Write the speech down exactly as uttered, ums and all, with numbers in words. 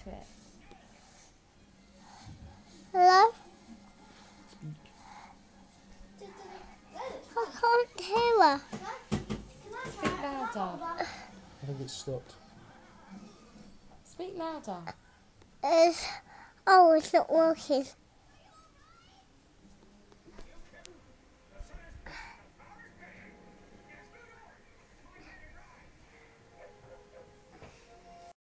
it. Hello? I can't hear her. Speak louder. I think it's stopped. Speak louder. It's, oh, it's not working.